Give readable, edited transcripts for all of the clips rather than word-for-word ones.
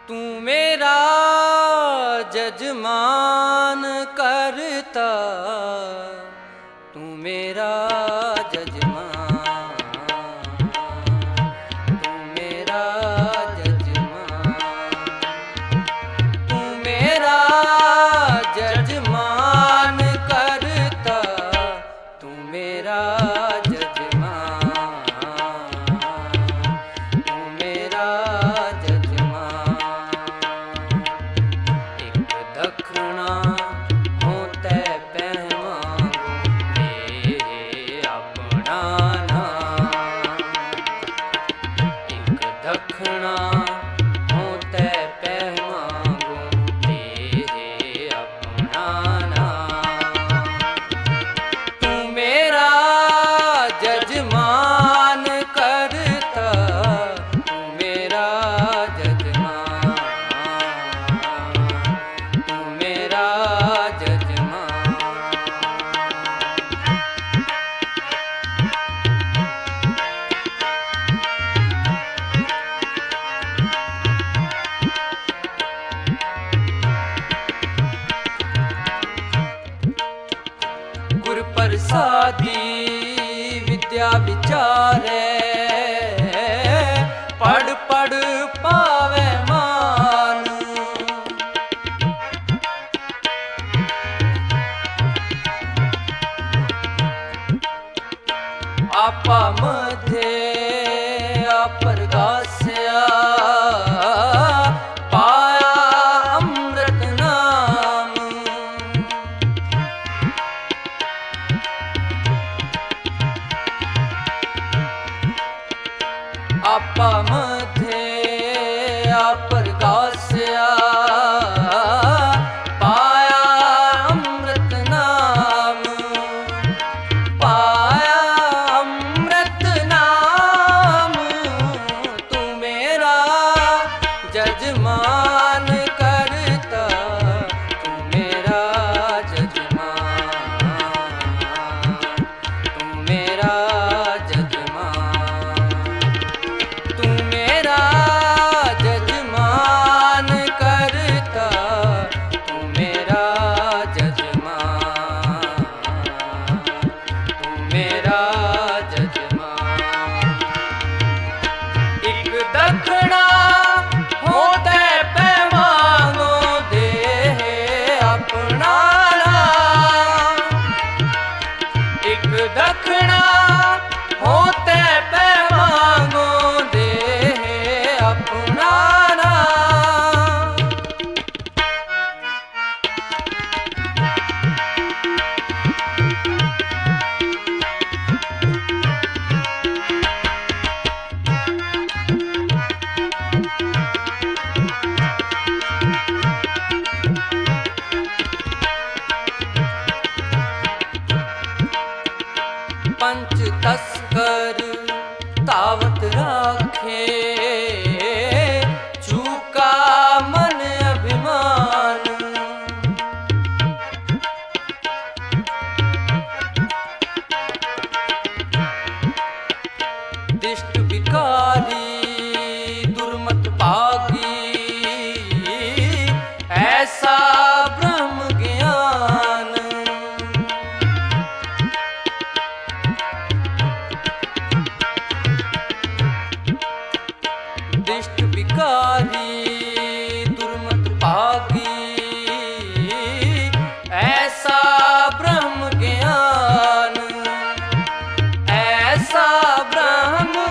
तू मेरा जजमान करता, तू मेरा जजमान, तू मेरा जजमान, तू मेरा जजमान करता, तू मेरा जजमान, तू मेरा जजमान। एक दखना हो तै पहमांगो दे अपना नाम, एक दखना हो तै पहमांगो दे अपना नाम। तू मेरा जजमान करता, तू मेरा जजमान, तू मेरा जजमान। गुर प्रसादी विद्या विचारे, पढ़ पढ़ पावे मान। आपा मध्य अपरगास्या, पाया अमृत नाम। आपा मध्य अपरगास्या, पाया अमृत नाम, पाया अमृत नाम। तू मेरा जजमान करता, तू मेरा जजमान, तू मेरा जजमान, तू मेरा जजमान करता, तू मेरा जजमान, तू मेरा जजमान। एक दखना हो तै पैमांगो दे अपना नाम, एक दखना हो तै पैमांगो दे अपना नाम। पंच तस्कर तावत राखे, चूका मन अभिमान। दिष्ट विकारी दुर्मत पागी, ऐसा ब्रह्म ज्ञान। दिष्ट विकारी दुर्मत पागी, ऐसा ब्रह्म ज्ञान, ऐसा ब्रह्म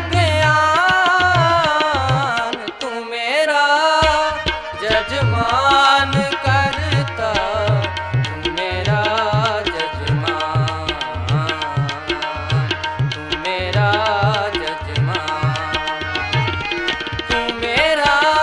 ज्ञान। तू मेरा जजमान करता, तू मेरा जजमान, तू मेरा जजमान, तू मेरा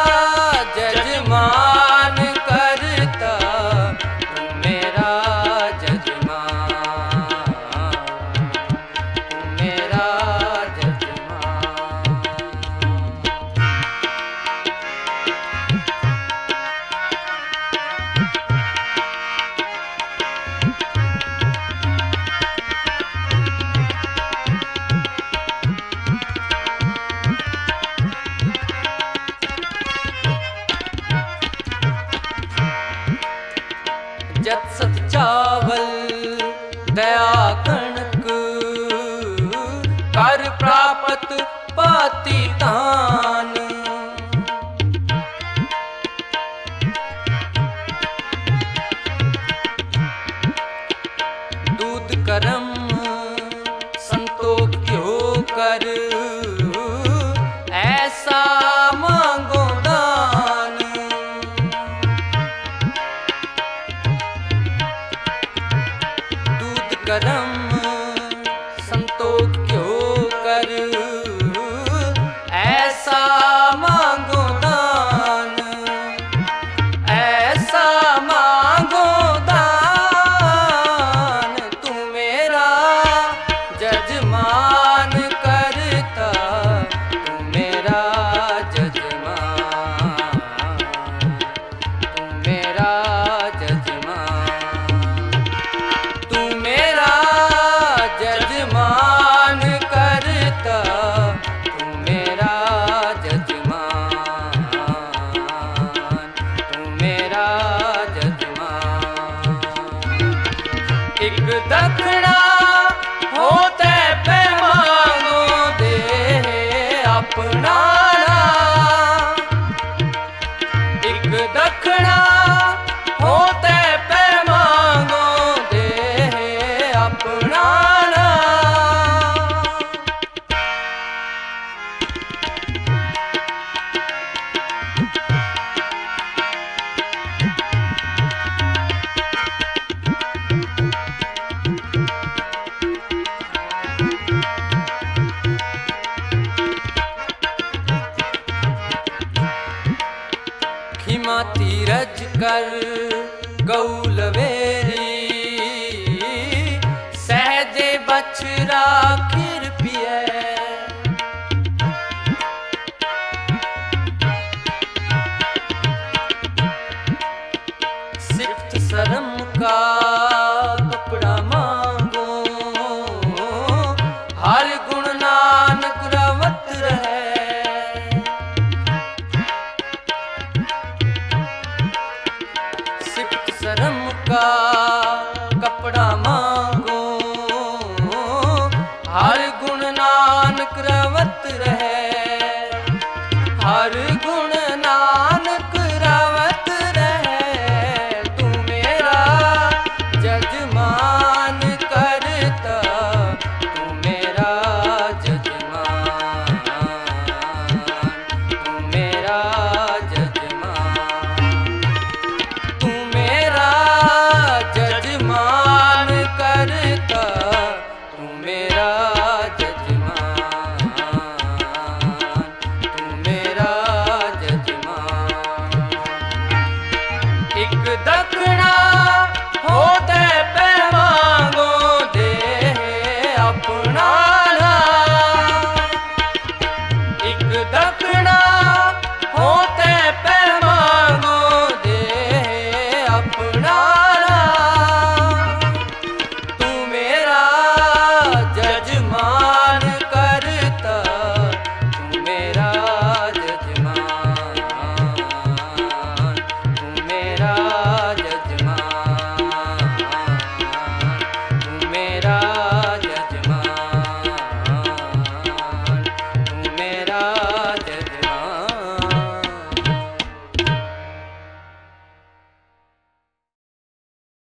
मांगो दान। दूध गरम संतोख क्यों कर, ऐसा मांगो दान, ऐसा मांगो दान। तू मेरा जजमान करता, तू मेरा जजमान, तू मेरा जजमान, तू मेरा जजमान करता, तू मेरा जजमान, तू मेरा जजमान। एक दक्षिणा होते पे मांगो दे अपना नाम। एक दक्षिणा होते पे मांगो दे अपना नाम। खिमा तीरज कर गौलवेरी, सहजे बछरा खीर पिए। सिफ्त शर्म का कपड़ा मांगो, हर गुण नानक रवत रहे। शर्म का कपड़ा मांगो, हर गुण नानक रवत रहे। हर गुण